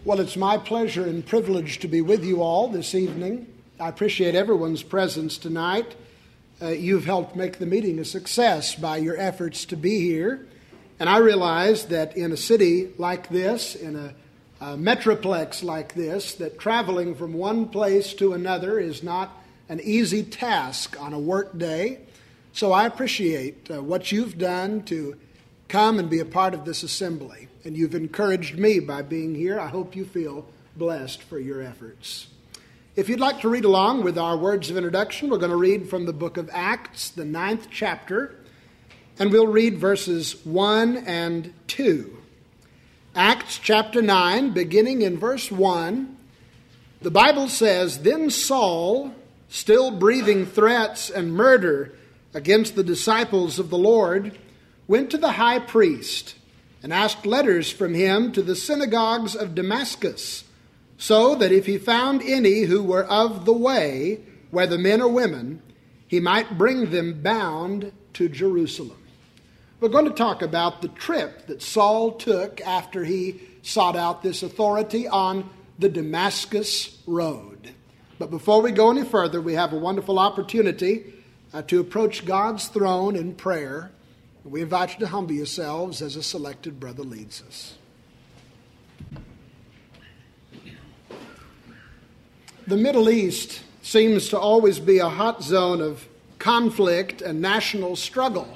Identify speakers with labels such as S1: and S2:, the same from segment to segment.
S1: Well, it's my pleasure and privilege to be with you all this evening. I appreciate everyone's presence tonight. You've helped make the meeting a success by your efforts to be here. And I realize that in a city like this, in a metroplex like this, that traveling from one place to another is not an easy task on a work day. So I appreciate what you've done to come and be a part of this assembly. And you've encouraged me by being here. I hope you feel blessed for your efforts. If you'd like to read along with our words of introduction, we're going to read from the book of Acts, the 9th chapter, and we'll read verses 1 and 2. Acts chapter 9, beginning in verse 1, the Bible says, "Then Saul, still breathing threats and murder against the disciples of the Lord, went to the high priest and asked letters from him to the synagogues of Damascus, so that if he found any who were of the way, whether men or women, he might bring them bound to Jerusalem." We're going to talk about the trip that Saul took after he sought out this authority on the Damascus Road. But before we go any further, we have a wonderful opportunity to approach God's throne in prayer. We invite you to humble yourselves as a selected brother leads us. The Middle East seems to always be a hot zone of conflict and national struggle.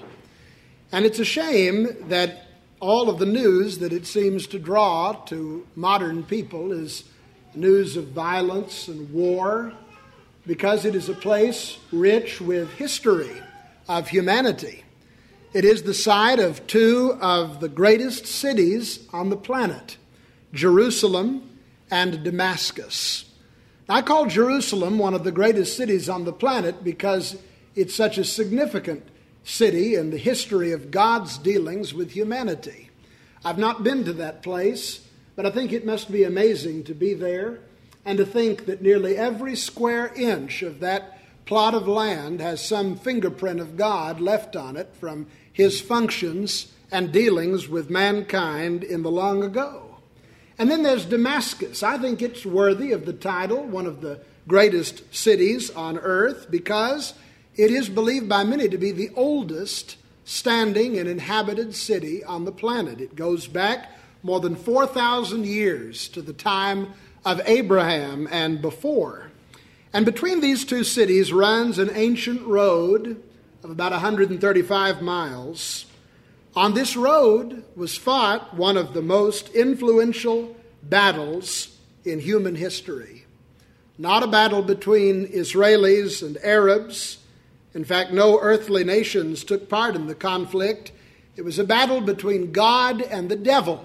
S1: And it's a shame that all of the news that it seems to draw to modern people is news of violence and war, because it is a place rich with history of humanity. It is the site of two of the greatest cities on the planet, Jerusalem and Damascus. I call Jerusalem one of the greatest cities on the planet because it's such a significant city in the history of God's dealings with humanity. I've not been to that place, but I think it must be amazing to be there and to think that nearly every square inch of that plot of land has some fingerprint of God left on it from his functions and dealings with mankind in the long ago. And then there's Damascus. I think it's worthy of the title, one of the greatest cities on earth, because it is believed by many to be the oldest standing and inhabited city on the planet. It goes back more than 4,000 years to the time of Abraham and before. And between these two cities runs an ancient road of about 135 miles. On this road was fought one of the most influential battles in human history. Not a battle between Israelis and Arabs. In fact, no earthly nations took part in the conflict. It was a battle between God and the devil,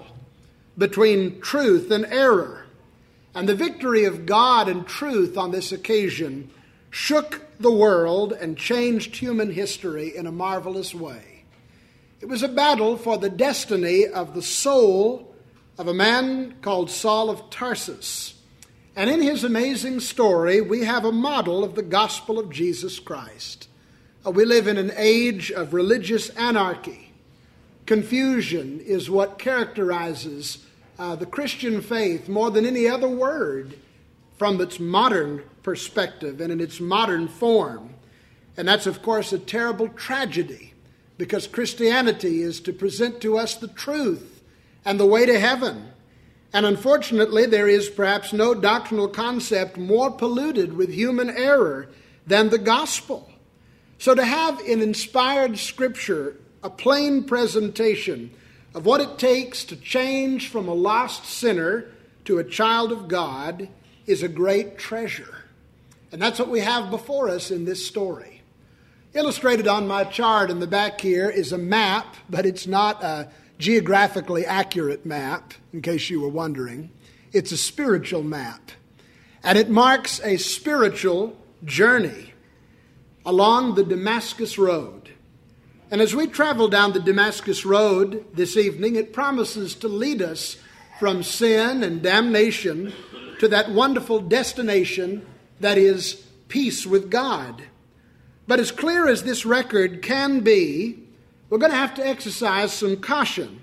S1: between truth and error. And the victory of God and truth on this occasion shook the world and changed human history in a marvelous way. It was a battle for the destiny of the soul of a man called Saul of Tarsus. And in his amazing story, we have a model of the gospel of Jesus Christ. We live in an age of religious anarchy. Confusion is what characterizes the Christian faith more than any other word from its modern perspective and in its modern form. And that's, of course, a terrible tragedy, because Christianity is to present to us the truth and the way to heaven. And unfortunately, there is perhaps no doctrinal concept more polluted with human error than the gospel. So to have in inspired Scripture a plain presentation of what it takes to change from a lost sinner to a child of God is a great treasure. And that's what we have before us in this story. Illustrated on my chart in the back here is a map, but it's not a geographically accurate map, in case you were wondering. It's a spiritual map. And it marks a spiritual journey along the Damascus Road. And as we travel down the Damascus Road this evening, it promises to lead us from sin and damnation to that wonderful destination that is peace with God. But as clear as this record can be, we're going to have to exercise some caution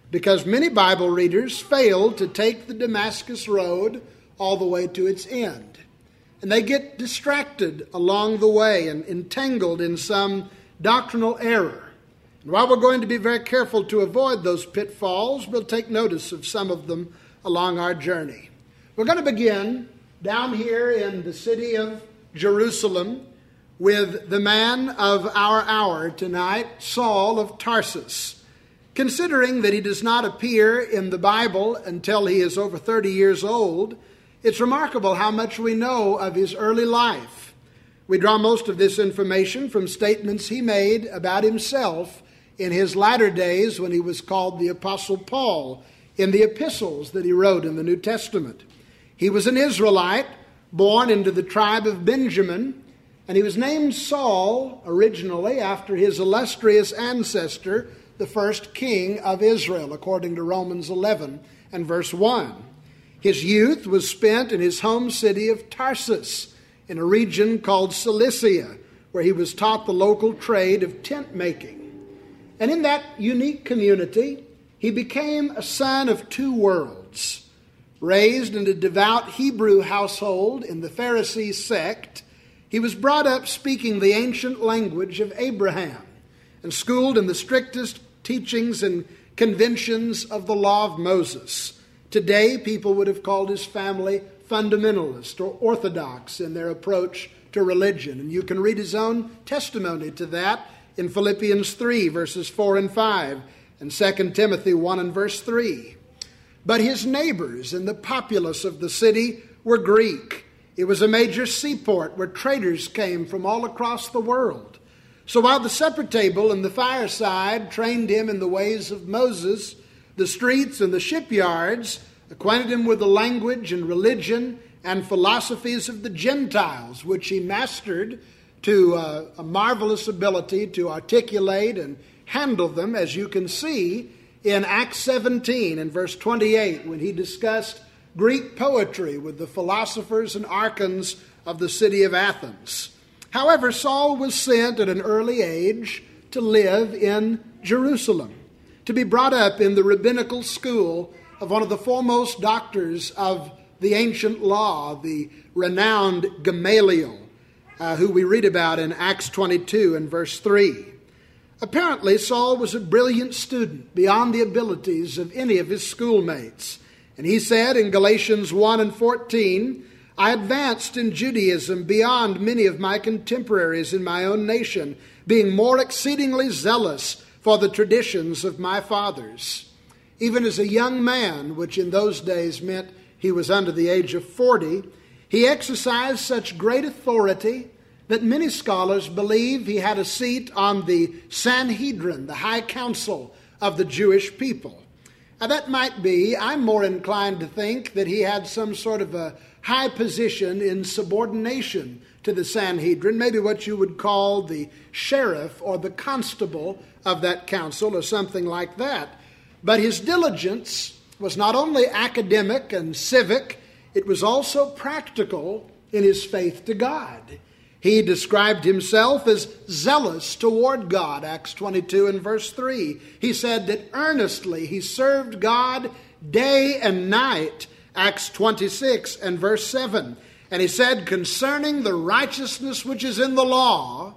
S1: because many Bible readers fail to take the Damascus Road all the way to its end. And they get distracted along the way and entangled in some doctrinal error. And while we're going to be very careful to avoid those pitfalls, we'll take notice of some of them along our journey. We're going to begin down here in the city of Jerusalem with the man of our hour tonight, Saul of Tarsus. Considering that he does not appear in the Bible until he is over 30 years old, it's remarkable how much we know of his early life. We draw most of this information from statements he made about himself in his latter days when he was called the Apostle Paul in the epistles that he wrote in the New Testament. He was an Israelite, born into the tribe of Benjamin, and he was named Saul originally after his illustrious ancestor, the first king of Israel, according to Romans 11 and verse 1. His youth was spent in his home city of Tarsus, in a region called Cilicia, where he was taught the local trade of tent making. And in that unique community, he became a son of two worlds. Raised in a devout Hebrew household in the Pharisee sect, he was brought up speaking the ancient language of Abraham and schooled in the strictest teachings and conventions of the law of Moses. Today, people would have called his family fundamentalist or orthodox in their approach to religion. And you can read his own testimony to that in Philippians 3, verses 4 and 5, and 2 Timothy 1 and verse 3. But his neighbors and the populace of the city were Greek. It was a major seaport where traders came from all across the world. So while the supper table and the fireside trained him in the ways of Moses, the streets and the shipyards acquainted him with the language and religion and philosophies of the Gentiles, which he mastered to a marvelous ability to articulate and handle them, as you can see in Acts 17 and verse 28, when he discussed Greek poetry with the philosophers and archons of the city of Athens. However, Saul was sent at an early age to live in Jerusalem, to be brought up in the rabbinical school of one of the foremost doctors of the ancient law, the renowned Gamaliel, who we read about in Acts 22 and verse 3. Apparently, Saul was a brilliant student beyond the abilities of any of his schoolmates. And he said in Galatians 1 and 14, I advanced in Judaism beyond many of my contemporaries in my own nation, being more exceedingly zealous for the traditions of my fathers. Even as a young man, which in those days meant he was under the age of 40, he exercised such great authority that many scholars believe he had a seat on the Sanhedrin, the high council of the Jewish people. Now that might be, I'm more inclined to think that he had some sort of a high position in subordination to the Sanhedrin, maybe what you would call the sheriff or the constable of that council or something like that. But his diligence was not only academic and civic, it was also practical in his faith to God. He described himself as zealous toward God, Acts 22 and verse 3. He said that earnestly he served God day and night, Acts 26 and verse 7. And he said, concerning the righteousness which is in the law,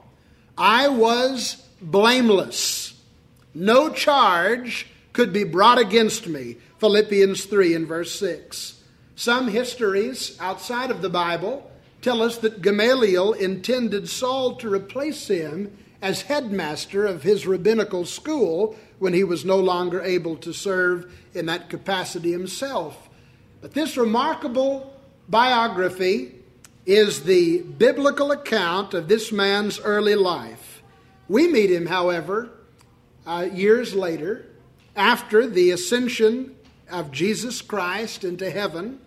S1: I was blameless. No charge could be brought against me, Philippians 3 and verse 6. Some histories outside of the Bible tell us that Gamaliel intended Saul to replace him as headmaster of his rabbinical school when he was no longer able to serve in that capacity himself. But this remarkable biography is the biblical account of this man's early life. We meet him, however, years later, after the ascension of Jesus Christ into heaven.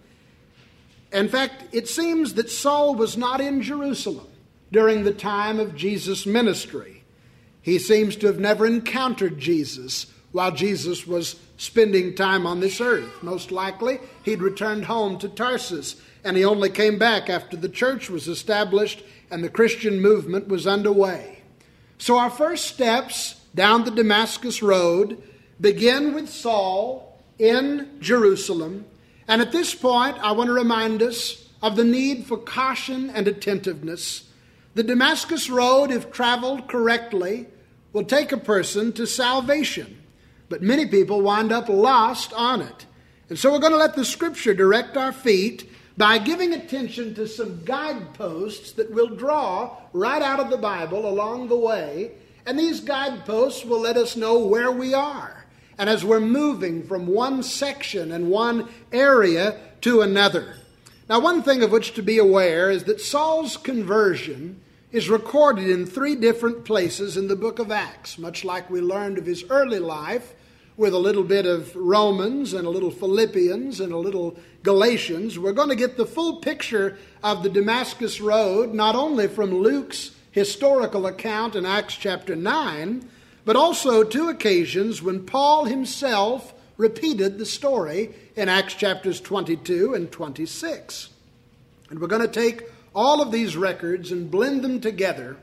S1: In fact, it seems that Saul was not in Jerusalem during the time of Jesus' ministry. He seems to have never encountered Jesus while Jesus was spending time on this earth. Most likely, he'd returned home to Tarsus, and he only came back after the church was established and the Christian movement was underway. So our first steps down the Damascus Road begin with Saul in Jerusalem. And at this point, I want to remind us of the need for caution and attentiveness. The Damascus Road, if traveled correctly, will take a person to salvation. But many people wind up lost on it. And so we're going to let the Scripture direct our feet by giving attention to some guideposts that we'll draw right out of the Bible along the way. And these guideposts will let us know where we are. And as we're moving from one section and one area to another. Now, one thing of which to be aware is that Saul's conversion is recorded in 3 different places in the book of Acts, much like we learned of his early life with a little bit of Romans and a little Philippians and a little Galatians. We're going to get the full picture of the Damascus Road, not only from Luke's historical account in Acts chapter 9, but also 2 occasions when Paul himself repeated the story in Acts chapters 22 and 26. And we're going to take all of these records and blend them together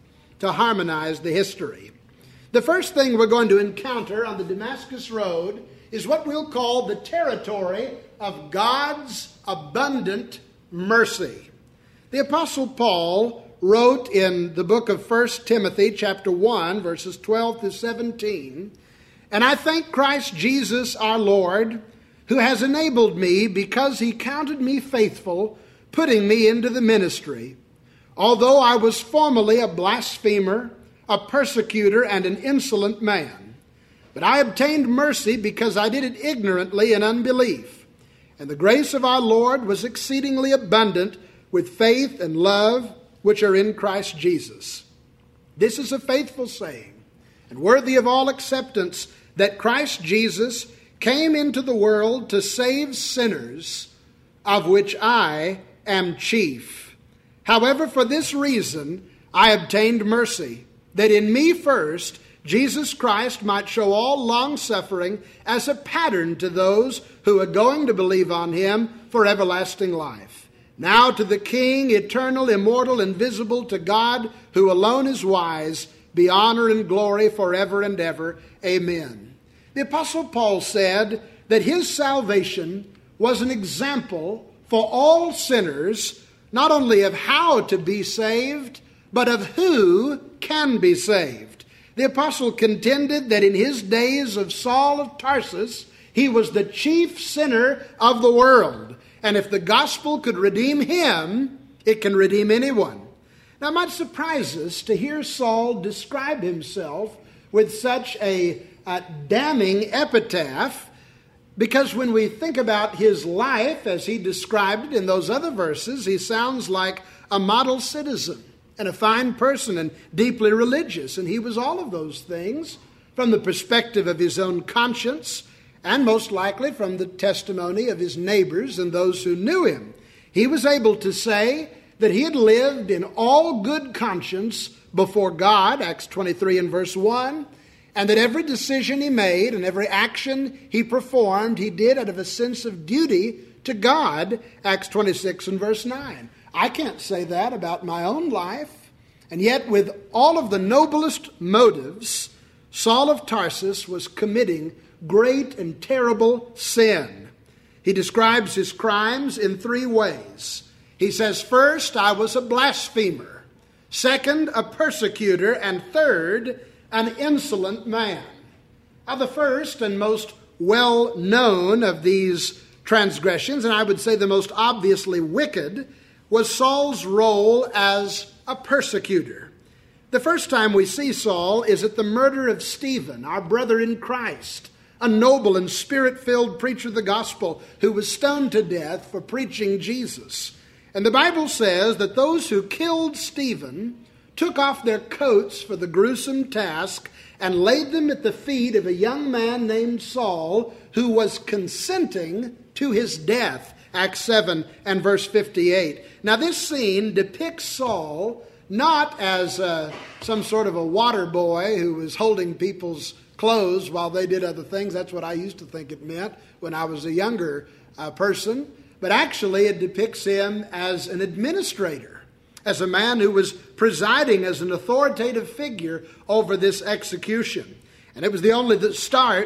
S1: to harmonize the history. The first thing we're going to encounter on the Damascus Road is what we'll call the territory of God's abundant mercy. The Apostle Paul wrote in the book of 1 Timothy chapter 1, verses 12 to 17, "And I thank Christ Jesus our Lord, who has enabled me, because he counted me faithful, putting me into the ministry. Although I was formerly a blasphemer, a persecutor, and an insolent man. But I obtained mercy because I did it ignorantly in unbelief. And the grace of our Lord was exceedingly abundant with faith and love, which are in Christ Jesus." This is a faithful saying and worthy of all acceptance, that Christ Jesus came into the world to save sinners, of which I am chief. However, for this reason I obtained mercy, that in me first Jesus Christ might show all long-suffering as a pattern to those who are going to believe on him for everlasting life. Now to the King, eternal, immortal, invisible, to God, who alone is wise, be honor and glory forever and ever. Amen. The Apostle Paul said that his salvation was an example for all sinners, not only of how to be saved, but of who can be saved. The apostle contended that in his days of Saul of Tarsus, he was the chief sinner of the world. And if the gospel could redeem him, it can redeem anyone. Now, it might surprise us to hear Saul describe himself with such a damning epitaph, because when we think about his life as he described it in those other verses, he sounds like a model citizen and a fine person and deeply religious. And he was all of those things from the perspective of his own conscience and most likely from the testimony of his neighbors and those who knew him. He was able to say that he had lived in all good conscience before God, Acts 23 and verse 1, and that every decision he made and every action he performed, he did out of a sense of duty to God, Acts 26 and verse 9. I can't say that about my own life. And yet, with all of the noblest motives, Saul of Tarsus was committing great and terrible sin. He describes his crimes in 3 ways. He says, first, I was a blasphemer. Second, a persecutor. And third, an insolent man. Now, the first and most well-known of these transgressions, and I would say the most obviously wicked, was Saul's role as a persecutor. The first time we see Saul is at the murder of Stephen, our brother in Christ, a noble and spirit-filled preacher of the gospel who was stoned to death for preaching Jesus. And the Bible says that those who killed Stephen took off their coats for the gruesome task and laid them at the feet of a young man named Saul, who was consenting to his death. Acts 7 and verse 58. Now this scene depicts Saul not as some sort of a water boy who was holding people's clothes while they did other things. That's what I used to think it meant when I was a younger person. But actually it depicts him as an administrator, as a man who was presiding as an authoritative figure over this execution. And it was the only start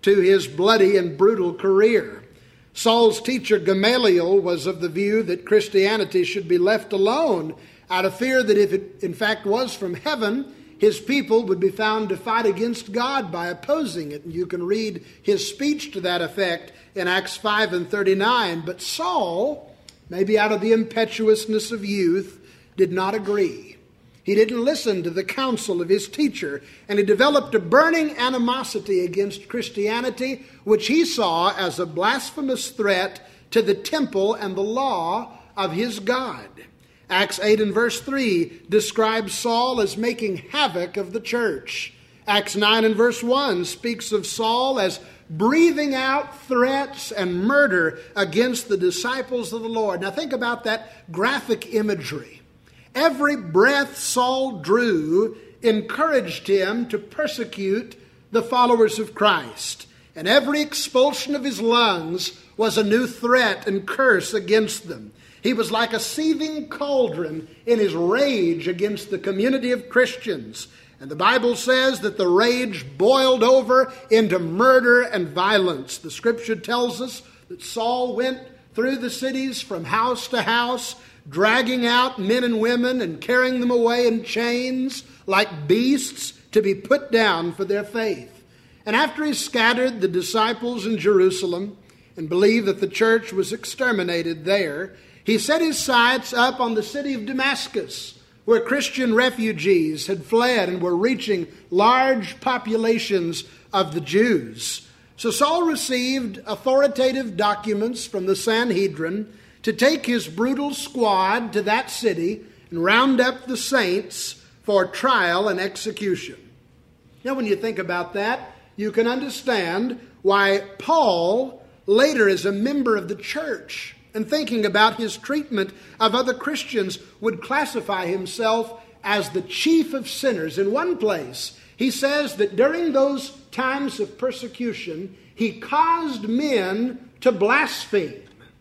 S1: to his bloody and brutal career. Saul's teacher Gamaliel was of the view that Christianity should be left alone out of fear that if it in fact was from heaven, his people would be found to fight against God by opposing it. And you can read his speech to that effect in Acts 5 and 39. But Saul, maybe out of the impetuousness of youth, did not agree. He didn't listen to the counsel of his teacher, and he developed a burning animosity against Christianity, which he saw as a blasphemous threat to the temple and the law of his God. Acts 8 and verse 3 describes Saul as making havoc of the church. Acts 9 and verse 1 speaks of Saul as breathing out threats and murder against the disciples of the Lord. Now think about that graphic imagery. Every breath Saul drew encouraged him to persecute the followers of Christ. And every expulsion of his lungs was a new threat and curse against them. He was like a seething cauldron in his rage against the community of Christians. And the Bible says that the rage boiled over into murder and violence. The Scripture tells us that Saul went through the cities from house to house, dragging out men and women and carrying them away in chains like beasts to be put down for their faith. And after he scattered the disciples in Jerusalem and believed that the church was exterminated there, he set his sights up on the city of Damascus, where Christian refugees had fled and were reaching large populations of the Jews. So Saul received authoritative documents from the Sanhedrin to take his brutal squad to that city and round up the saints for trial and execution. Now, when you think about that, you can understand why Paul, later as a member of the church, and thinking about his treatment of other Christians, would classify himself as the chief of sinners. In one place, he says that during those times of persecution, he caused men to blaspheme.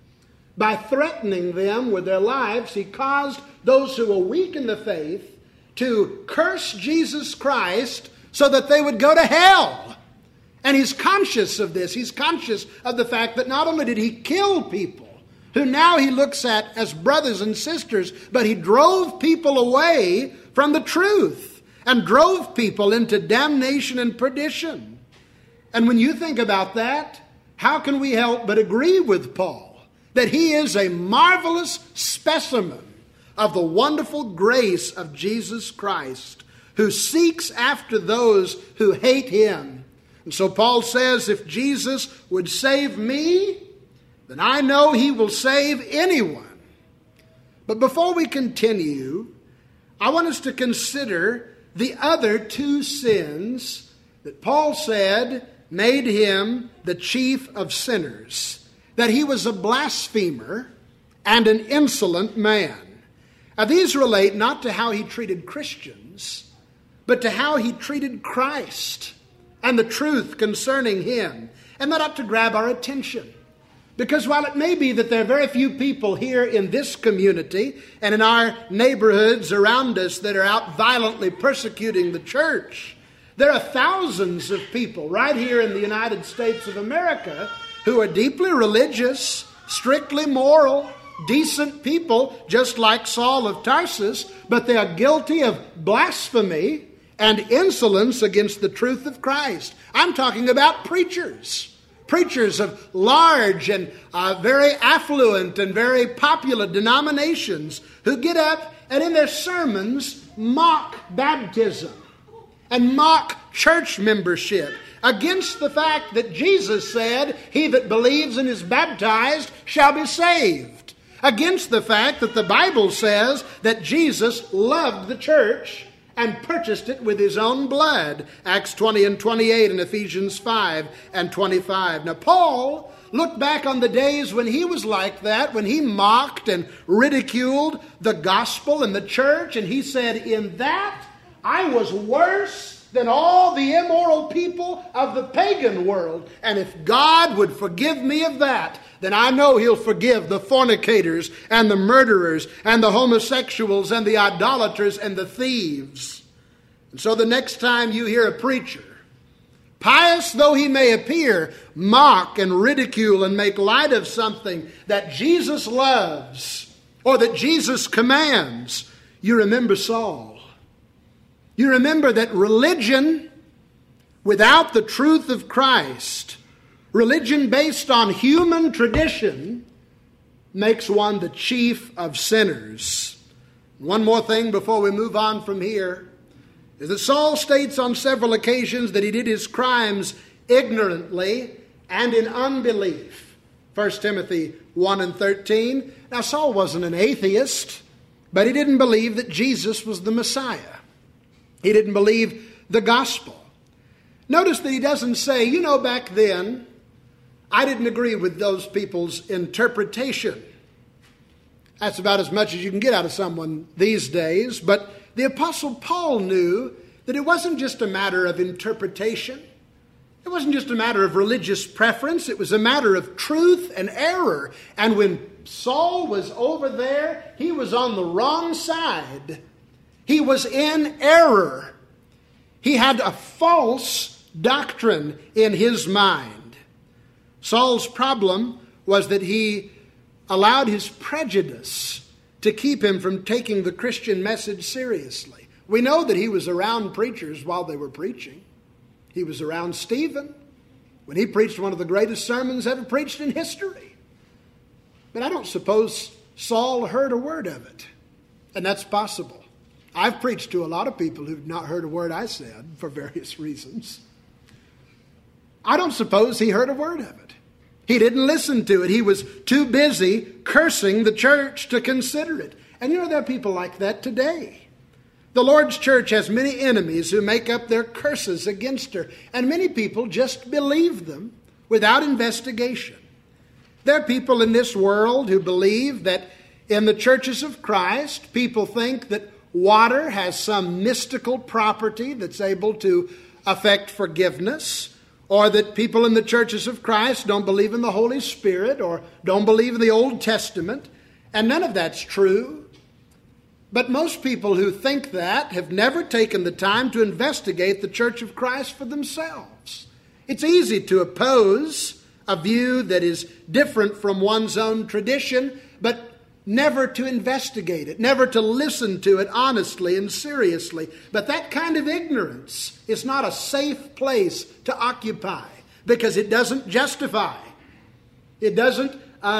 S1: By threatening them with their lives, he caused those who were weak in the faith to curse Jesus Christ so that they would go to hell. And he's conscious of this. He's conscious of the fact that not only did he kill people, who now he looks at as brothers and sisters, but he drove people away from the truth and drove people into damnation and perdition. And when you think about that, how can we help but agree with Paul that he is a marvelous specimen of the wonderful grace of Jesus Christ, who seeks after those who hate him? And so Paul says, if Jesus would save me, then I know he will save anyone. But before we continue, I want us to consider the other two sins that Paul said made him the chief of sinners. That he was a blasphemer and an insolent man. Now, these relate not to how he treated Christians, but to how he treated Christ and the truth concerning him. And that ought to grab our attention. Because while it may be that there are very few people here in this community and in our neighborhoods around us that are out violently persecuting the church, there are thousands of people right here in the United States of America who are deeply religious, strictly moral, decent people, just like Saul of Tarsus, but they are guilty of blasphemy and insolence against the truth of Christ. I'm talking about preachers of large and very affluent and very popular denominations who get up and in their sermons mock baptism and mock church membership against the fact that Jesus said, he that believes and is baptized shall be saved. Against the fact that the Bible says that Jesus loved the church and purchased it with his own blood. Acts 20 and 28 and Ephesians 5 and 25. Now Paul looked back on the days when he was like that, when he mocked and ridiculed the gospel and the church, and he said, in that I was worse than all the immoral people of the pagan world. And if God would forgive me of that, then I know he'll forgive the fornicators and the murderers and the homosexuals and the idolaters and the thieves. And so the next time you hear a preacher pious though he may appear, mock and ridicule and make light of something that Jesus loves or that Jesus commands, you remember Saul. You remember that religion without the truth of Christ, religion based on human tradition, makes one the chief of sinners. One more thing before we move on from here is that Saul states on several occasions that he did his crimes ignorantly and in unbelief. 1 Timothy 1 and 13. Now Saul wasn't an atheist, but he didn't believe that Jesus was the Messiah. He didn't believe the gospel. Notice that he doesn't say, back then, I didn't agree with those people's interpretation. That's about as much as you can get out of someone these days. But the Apostle Paul knew that it wasn't just a matter of interpretation. It wasn't just a matter of religious preference. It was a matter of truth and error. And when Saul was over there, he was on the wrong side. He was in error. He had a false doctrine in his mind. Saul's problem was that he allowed his prejudice to keep him from taking the Christian message seriously. We know that he was around preachers while they were preaching. He was around Stephen when he preached one of the greatest sermons ever preached in history. But I don't suppose Saul heard a word of it. And that's possible. I've preached to a lot of people who've not heard a word I said for various reasons. I don't suppose he heard a word of it. He didn't listen to it. He was too busy cursing the church to consider it. And there are people like that today. The Lord's church has many enemies who make up their curses against her. And many people just believe them without investigation. There are people in this world who believe that in the churches of Christ, people think that water has some mystical property that's able to affect forgiveness, or that people in the churches of Christ don't believe in the Holy Spirit or don't believe in the Old Testament, and none of that's true. But most people who think that have never taken the time to investigate the Church of Christ for themselves. It's easy to oppose a view that is different from one's own tradition, but never to investigate it, never to listen to it honestly and seriously. But that kind of ignorance is not a safe place to occupy because it doesn't justify. It doesn't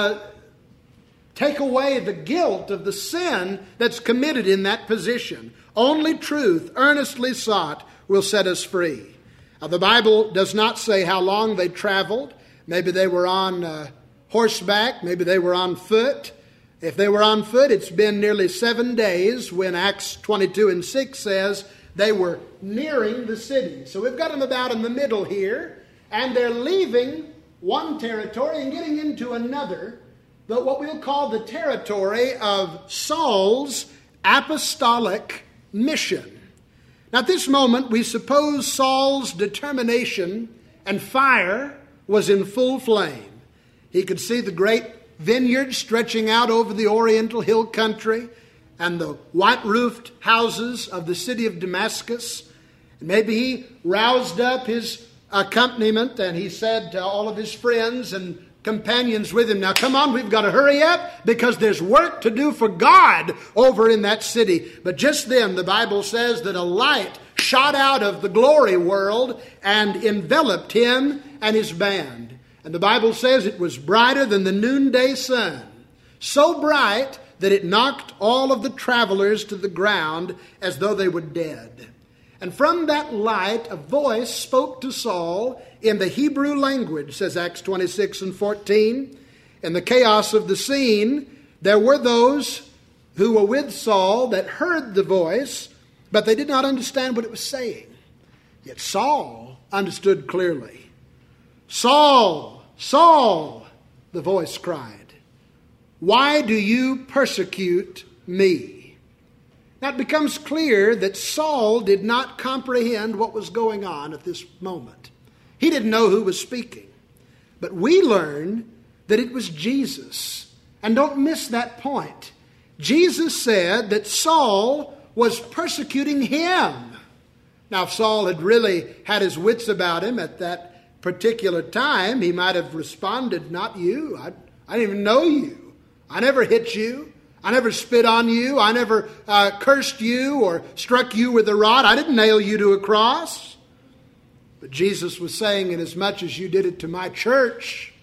S1: take away the guilt of the sin that's committed in that position. Only truth, earnestly sought, will set us free. Now, the Bible does not say how long they traveled. Maybe they were on horseback. Maybe they were on foot. If they were on foot, it's been nearly 7 days when Acts 22 and 6 says they were nearing the city. So we've got them about in the middle here, and they're leaving one territory and getting into another, but what we'll call the territory of Saul's apostolic mission. Now at this moment, we suppose Saul's determination and fire was in full flame. He could see the great vineyards stretching out over the oriental hill country and the white-roofed houses of the city of Damascus. And maybe he roused up his accompaniment and he said to all of his friends and companions with him, now come on, we've got to hurry up because there's work to do for God over in that city. But just then the Bible says that a light shot out of the glory world and enveloped him and his band. And the Bible says it was brighter than the noonday sun, so bright that it knocked all of the travelers to the ground as though they were dead. And from that light, a voice spoke to Saul in the Hebrew language, says Acts 26 and 14. In the chaos of the scene, there were those who were with Saul that heard the voice, but they did not understand what it was saying. Yet Saul understood clearly. Saul, Saul, the voice cried, why do you persecute me? Now it becomes clear that Saul did not comprehend what was going on at this moment. He didn't know who was speaking. But we learn that it was Jesus. And don't miss that point. Jesus said that Saul was persecuting him. Now, if Saul had really had his wits about him at that particular time, he might have responded, "Not you. I didn't even know you. I never hit you. I never spit on you. I never cursed you or struck you with a rod. I didn't nail you to a cross." But Jesus was saying, "Inasmuch as you did it to my church,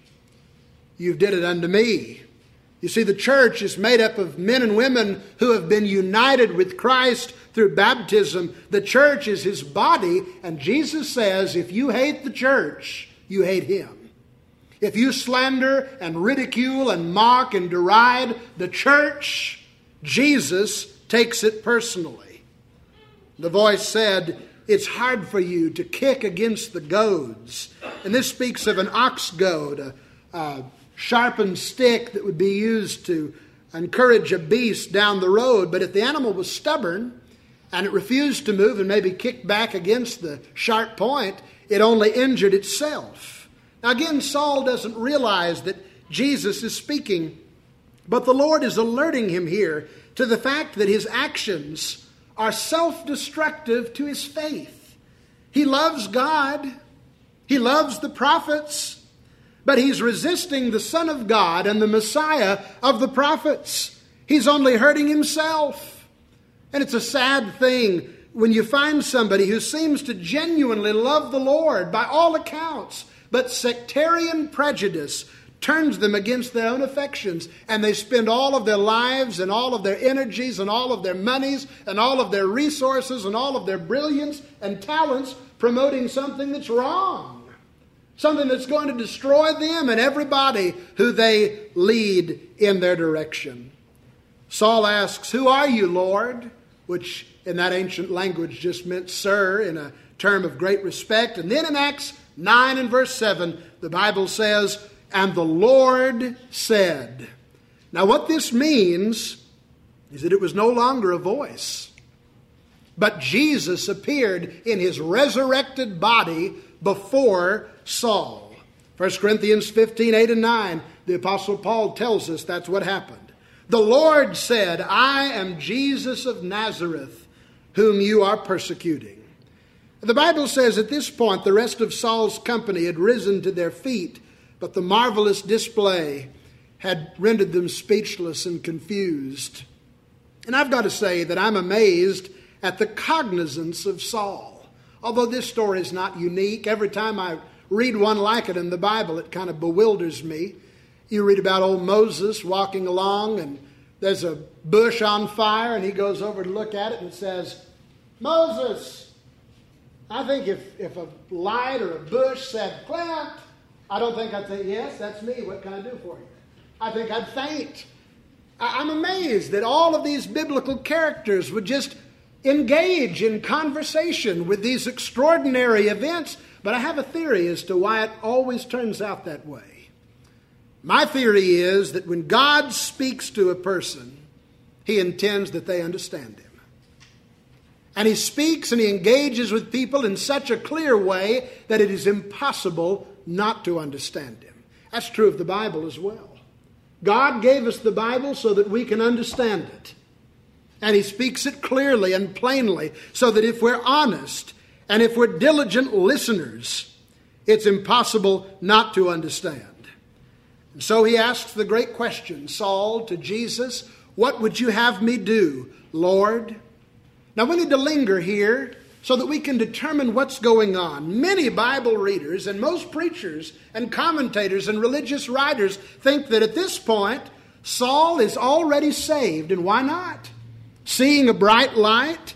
S1: you did it unto me." You see, the church is made up of men and women who have been united with Christ through baptism. The church is his body, and Jesus says, if you hate the church, you hate him. If you slander and ridicule and mock and deride the church, Jesus takes it personally. The voice said, "It's hard for you to kick against the goads." And this speaks of an ox goad, a sharpened stick that would be used to encourage a beast down the road. But if the animal was stubborn and it refused to move and maybe kicked back against the sharp point, it only injured itself. Now again, Saul doesn't realize that Jesus is speaking, but the Lord is alerting him here to the fact that his actions are self-destructive to his faith. He loves God. He loves the prophets. But he's resisting the Son of God and the Messiah of the prophets. He's only hurting himself. And it's a sad thing when you find somebody who seems to genuinely love the Lord by all accounts, but sectarian prejudice turns them against their own affections, and they spend all of their lives and all of their energies and all of their monies and all of their resources and all of their brilliance and talents promoting something that's wrong, something that's going to destroy them and everybody who they lead in their direction. Saul asks, "Who are you, Lord?" which in that ancient language just meant sir in a term of great respect. And then in Acts 9 and verse 7, the Bible says, "And the Lord said." Now what this means is that it was no longer a voice, but Jesus appeared in his resurrected body before Saul. 1 Corinthians 15, 8 and 9, the Apostle Paul tells us that's what happened. "The Lord said, I am Jesus of Nazareth, whom you are persecuting." The Bible says at this point the rest of Saul's company had risen to their feet, but the marvelous display had rendered them speechless and confused. And I've got to say that I'm amazed at the cognizance of Saul. Although this story is not unique, every time I read one like it in the Bible, it kind of bewilders me. You read about old Moses walking along, and there's a bush on fire, and he goes over to look at it and says, "Moses." I think if a light or a bush said, "Clint," I don't think I'd say, "Yes, that's me. What can I do for you?" I think I'd faint. I'm amazed that all of these biblical characters would just engage in conversation with these extraordinary events. But I have a theory as to why it always turns out that way. My theory is that when God speaks to a person, he intends that they understand him. And he speaks and he engages with people in such a clear way that it is impossible not to understand him. That's true of the Bible as well. God gave us the Bible so that we can understand it. And he speaks it clearly and plainly so that if we're honest and if we're diligent listeners, it's impossible not to understand. And so he asks the great question, Saul, to Jesus, "What would you have me do, Lord?" Now we need to linger here so that we can determine what's going on. Many Bible readers and most preachers and commentators and religious writers think that at this point, Saul is already saved. And why not? Seeing a bright light,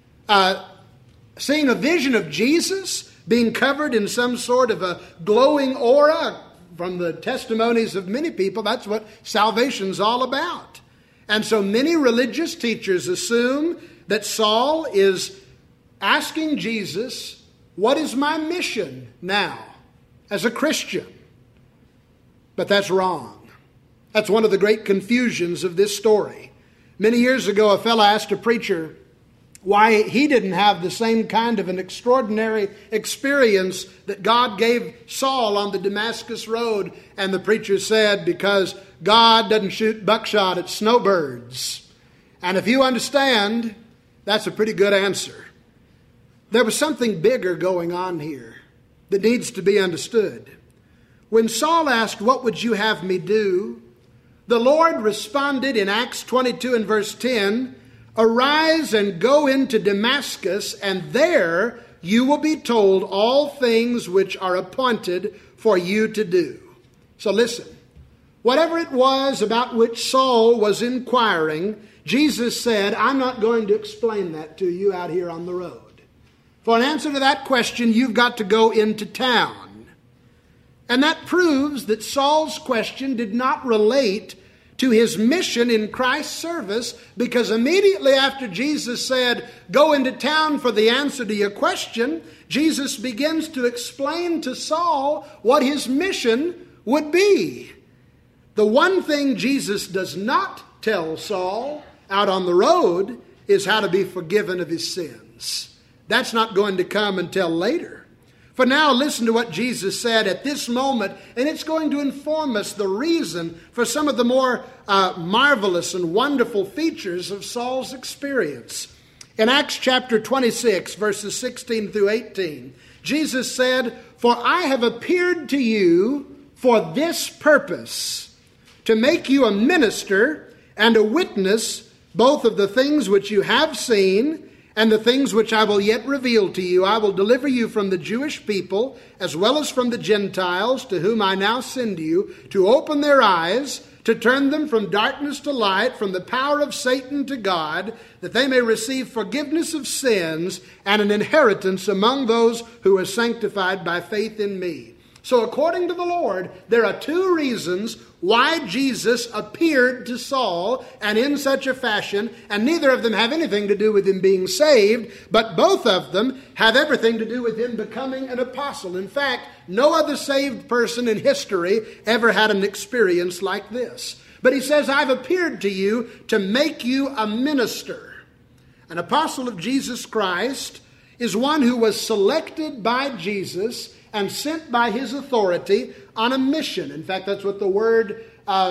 S1: seeing a vision of Jesus being covered in some sort of a glowing aura from the testimonies of many people, that's what salvation's all about. And so many religious teachers assume that Saul is asking Jesus, "What is my mission now as a Christian?" But that's wrong. That's one of the great confusions of this story. Many years ago, a fellow asked a preacher why he didn't have the same kind of an extraordinary experience that God gave Saul on the Damascus Road. And the preacher said, "Because God doesn't shoot buckshot at snowbirds." And if you understand, that's a pretty good answer. There was something bigger going on here that needs to be understood. When Saul asked, "What would you have me do?" the Lord responded in Acts 22 and verse 10, "Arise and go into Damascus, and there you will be told all things which are appointed for you to do." So listen, whatever it was about which Saul was inquiring, Jesus said, "I'm not going to explain that to you out here on the road. For an answer to that question, you've got to go into town." And that proves that Saul's question did not relate to his mission in Christ's service, because immediately after Jesus said, "Go into town for the answer to your question," Jesus begins to explain to Saul what his mission would be. The one thing Jesus does not tell Saul out on the road is how to be forgiven of his sins. That's not going to come until later. For now, listen to what Jesus said at this moment, and it's going to inform us the reason for some of the more marvelous and wonderful features of Saul's experience. In Acts chapter 26, verses 16 through 18, Jesus said, "For I have appeared to you for this purpose, to make you a minister and a witness both of the things which you have seen and the things which I will yet reveal to you. I will deliver you from the Jewish people as well as from the Gentiles, to whom I now send you, to open their eyes, to turn them from darkness to light, from the power of Satan to God, that they may receive forgiveness of sins and an inheritance among those who are sanctified by faith in me." So according to the Lord, there are two reasons why Jesus appeared to Saul, and in such a fashion, and neither of them have anything to do with him being saved, but both of them have everything to do with him becoming an apostle. In fact, no other saved person in history ever had an experience like this. But he says, "I've appeared to you to make you a minister." An apostle of Jesus Christ is one who was selected by Jesus and sent by his authority on a mission. In fact, that's what the word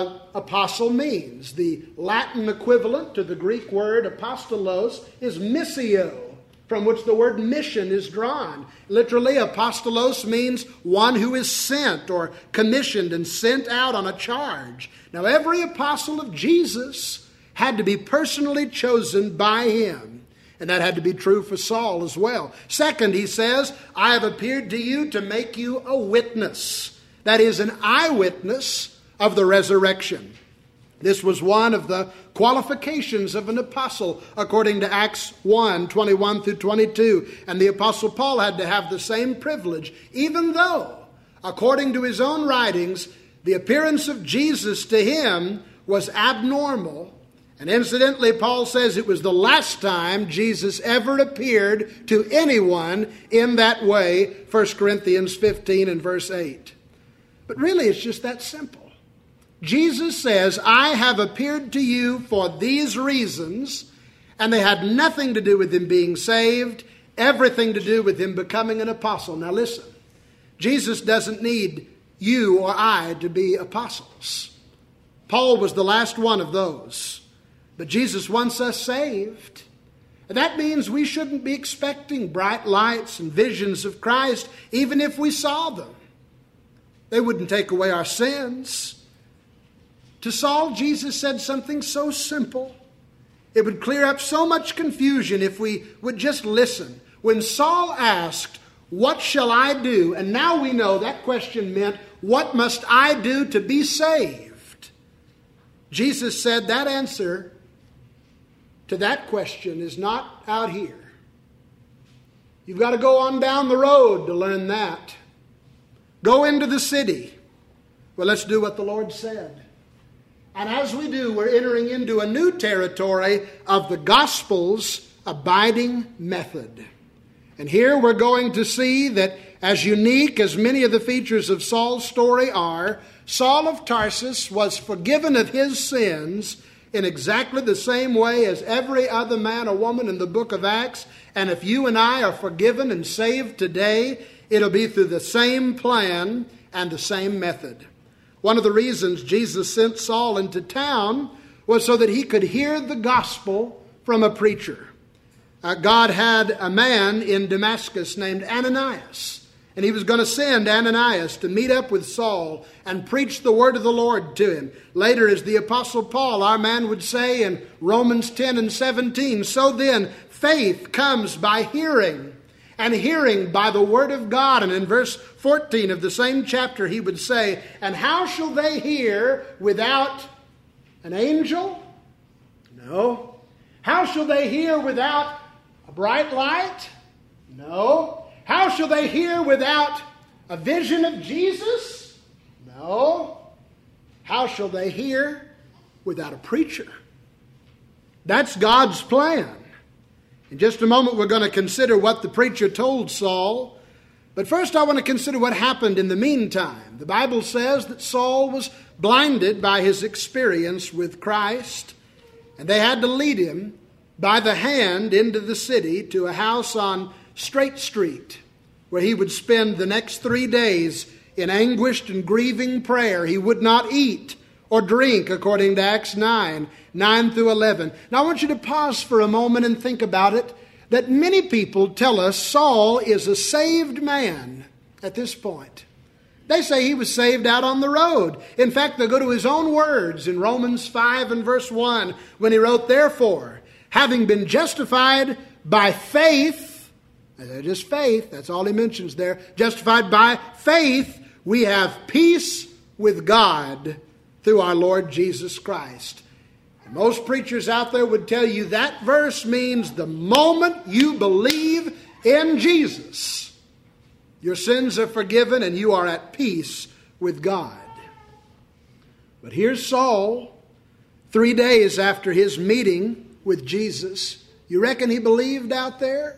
S1: apostle means. The Latin equivalent to the Greek word apostolos is missio, from which the word mission is drawn. Literally, apostolos means one who is sent or commissioned and sent out on a charge. Now, every apostle of Jesus had to be personally chosen by him. And that had to be true for Saul as well. Second, he says, "I have appeared to you to make you a witness." That is, an eyewitness of the resurrection. This was one of the qualifications of an apostle, according to Acts 1, 21 through 22. And the apostle Paul had to have the same privilege, even though, according to his own writings, the appearance of Jesus to him was abnormal. And incidentally, Paul says it was the last time Jesus ever appeared to anyone in that way, 1 Corinthians 15 and verse 8. But really, it's just that simple. Jesus says, "I have appeared to you for these reasons," and they had nothing to do with him being saved, everything to do with him becoming an apostle. Now listen, Jesus doesn't need you or I to be apostles. Paul was the last one of those. But Jesus wants us saved. And that means we shouldn't be expecting bright lights and visions of Christ, even if we saw them. They wouldn't take away our sins. To Saul, Jesus said something so simple. It would clear up so much confusion if we would just listen. When Saul asked, "What shall I do?" And now we know that question meant, "What must I do to be saved?" Jesus said that answer to that question is not out here. You've got to go on down the road to learn that. Go into the city. Well, let's do what the Lord said. And as we do, we're entering into a new territory of the gospel's abiding method. And here we're going to see that as unique as many of the features of Saul's story are, Saul of Tarsus was forgiven of his sins in exactly the same way as every other man or woman in the book of Acts. And if you and I are forgiven and saved today, it'll be through the same plan and the same method. One of the reasons Jesus sent Saul into town was so that he could hear the gospel from a preacher. God had a man in Damascus named Ananias. And he was going to send Ananias to meet up with Saul and preach the word of the Lord to him. Later, as the Apostle Paul, our man, would say in Romans 10 and 17, so then faith comes by hearing, and hearing by the word of God. And in verse 14 of the same chapter, he would say, and how shall they hear without an angel? No. How shall they hear without a bright light? No. How shall they hear without a vision of Jesus? No. How shall they hear without a preacher? That's God's plan. In just a moment, we're going to consider what the preacher told Saul. But first, I want to consider what happened in the meantime. The Bible says that Saul was blinded by his experience with Christ, and they had to lead him by the hand into the city to a house on Straight Street, where he would spend the next 3 days in anguished and grieving prayer. He would not eat or drink, according to Acts 9 through 11. Now I want you to pause for a moment and think about it, that many people tell us Saul is a saved man at this point. They say he was saved out on the road. In fact, they go to his own words in Romans 5 and verse 1 when he wrote, therefore, having been justified by faith, just faith, that's all he mentions there. Justified by faith, we have peace with God through our Lord Jesus Christ. And most preachers out there would tell you that verse means the moment you believe in Jesus, your sins are forgiven and you are at peace with God. But here's Saul, 3 days after his meeting with Jesus. You reckon he believed out there?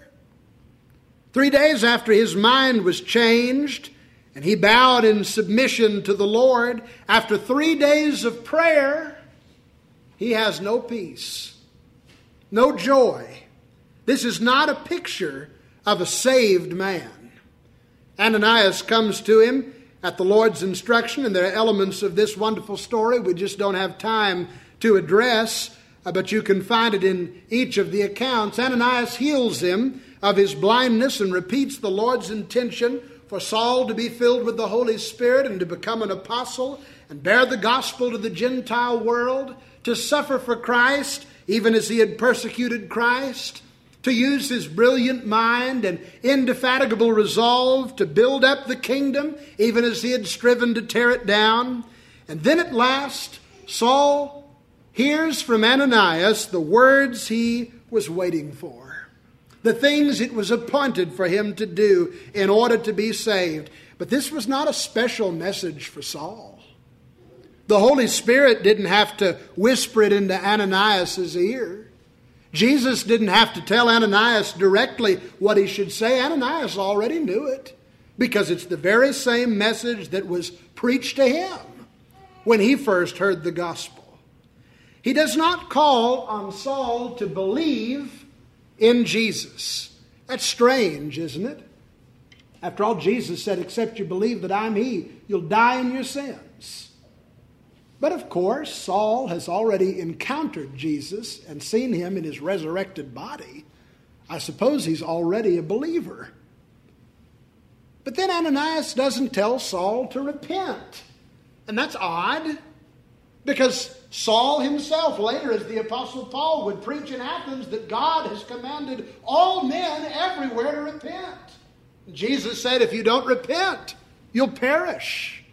S1: 3 days after his mind was changed and he bowed in submission to the Lord, after 3 days of prayer, he has no peace, no joy. This is not a picture of a saved man. Ananias comes to him at the Lord's instruction, and there are elements of this wonderful story we just don't have time to address, but you can find it in each of the accounts. Ananias heals him of his blindness and repeats the Lord's intention for Saul to be filled with the Holy Spirit and to become an apostle and bear the gospel to the Gentile world, to suffer for Christ even as he had persecuted Christ, to use his brilliant mind and indefatigable resolve to build up the kingdom even as he had striven to tear it down. And then at last, Saul hears from Ananias the words he was waiting for. The things it was appointed for him to do in order to be saved. But this was not a special message for Saul. The Holy Spirit didn't have to whisper it into Ananias' ear. Jesus didn't have to tell Ananias directly what he should say. Ananias already knew it, because it's the very same message that was preached to him when he first heard the gospel. He does not call on Saul to believe in Jesus. That's strange, isn't it? After all, Jesus said, except you believe that I'm He, you'll die in your sins. But of course, Saul has already encountered Jesus and seen him in his resurrected body. I suppose he's already a believer. But then Ananias doesn't tell Saul to repent. And that's odd, because Saul himself, later as the Apostle Paul, would preach in Athens that God has commanded all men everywhere to repent. Jesus said, if you don't repent, you'll perish.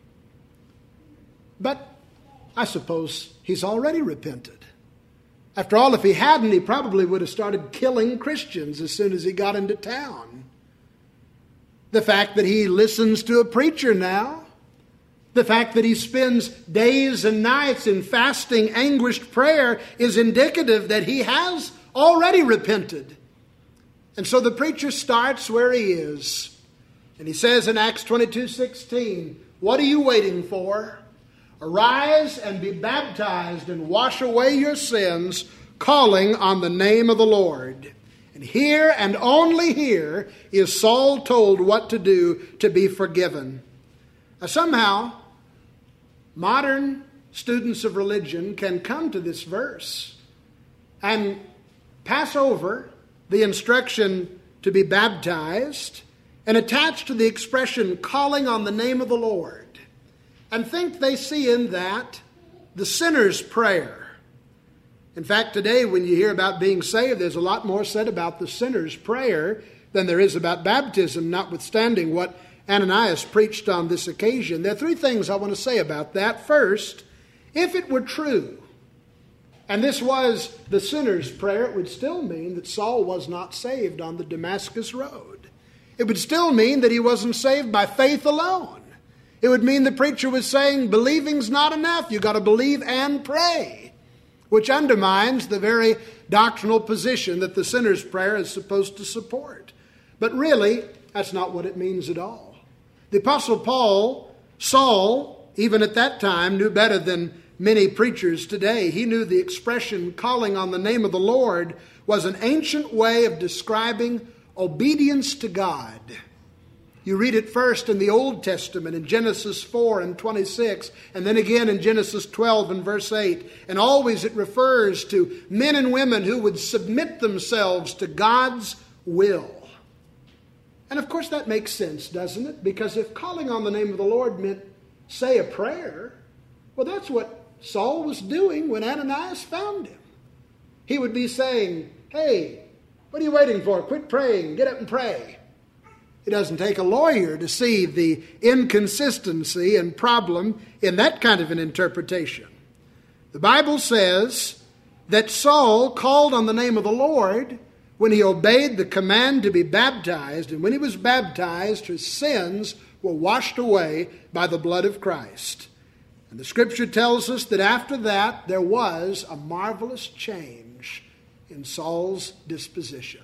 S1: But I suppose he's already repented. After all, if he hadn't, he probably would have started killing Christians as soon as he got into town. The fact that he listens to a preacher now, the fact that he spends days and nights in fasting, anguished prayer is indicative that he has already repented. And so the preacher starts where he is. And he says in Acts 22:16, what are you waiting for? Arise and be baptized and wash away your sins, calling on the name of the Lord. And here and only here is Saul told what to do to be forgiven. Now somehow, modern students of religion can come to this verse and pass over the instruction to be baptized and attach to the expression calling on the name of the Lord, and think they see in that the sinner's prayer. In fact, today when you hear about being saved, there's a lot more said about the sinner's prayer than there is about baptism, notwithstanding what Ananias preached on this occasion. There are three things I want to say about that. First, if it were true, and this was the sinner's prayer, it would still mean that Saul was not saved on the Damascus road. It would still mean that he wasn't saved by faith alone. It would mean the preacher was saying believing's not enough. You've got to believe and pray, which undermines the very doctrinal position that the sinner's prayer is supposed to support. But really, that's not what it means at all. The Apostle Saul, even at that time, knew better than many preachers today. He knew the expression calling on the name of the Lord was an ancient way of describing obedience to God. You read it first in the Old Testament in Genesis 4 and 26, and then again in Genesis 12 and verse 8. And always it refers to men and women who would submit themselves to God's will. And of course that makes sense, doesn't it? Because if calling on the name of the Lord meant say a prayer, well, that's what Saul was doing when Ananias found him. He would be saying, hey, what are you waiting for? Quit praying. Get up and pray. It doesn't take a lawyer to see the inconsistency and problem in that kind of an interpretation. The Bible says that Saul called on the name of the Lord when he obeyed the command to be baptized, and when he was baptized, his sins were washed away by the blood of Christ. And the Scripture tells us that after that, there was a marvelous change in Saul's disposition.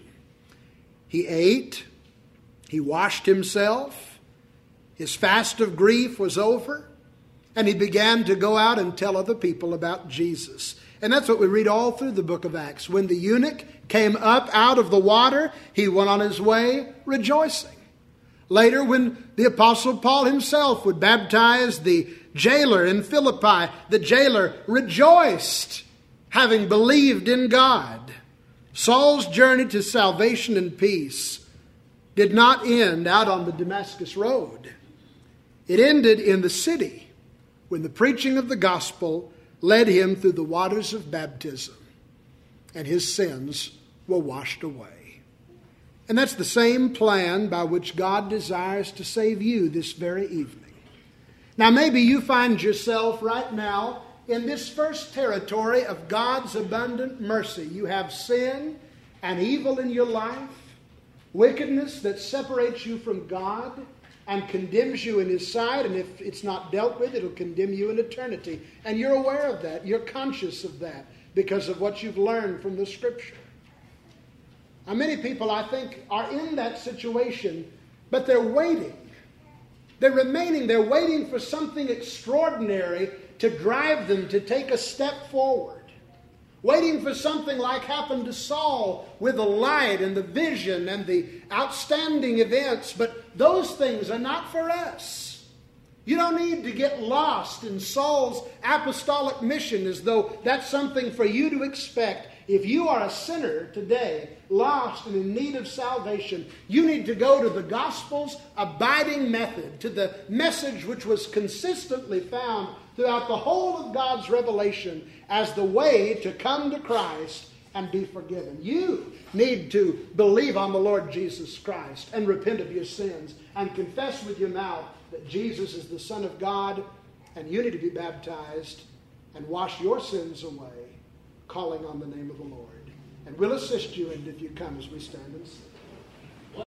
S1: He ate, he washed himself, his fast of grief was over, and he began to go out and tell other people about Jesus. And that's what we read all through the book of Acts. When the eunuch came up out of the water, he went on his way rejoicing. Later, when the Apostle Paul himself would baptize the jailer in Philippi, the jailer rejoiced, having believed in God. Saul's journey to salvation and peace did not end out on the Damascus road. It ended in the city when the preaching of the gospel led him through the waters of baptism, and his sins were washed away. And that's the same plan by which God desires to save you this very evening. Now, maybe you find yourself right now in this first territory of God's abundant mercy. You have sin and evil in your life, wickedness that separates you from God and condemns you in His sight, and if it's not dealt with, it'll condemn you in eternity. And you're aware of that. You're conscious of that because of what you've learned from the Scripture. Now, many people, I think, are in that situation, but they're waiting. They're remaining. They're waiting for something extraordinary to drive them to take a step forward. Waiting for something like happened to Saul with the light and the vision and the outstanding events. But those things are not for us. You don't need to get lost in Saul's apostolic mission as though that's something for you to expect. If you are a sinner today, lost and in need of salvation, you need to go to the gospel's abiding method, to the message which was consistently found throughout the whole of God's revelation as the way to come to Christ and be forgiven. You need to believe on the Lord Jesus Christ and repent of your sins and confess with your mouth that Jesus is the Son of God, and you need to be baptized and wash your sins away, calling on the name of the Lord. And we'll assist you in it if you come as we stand and sing.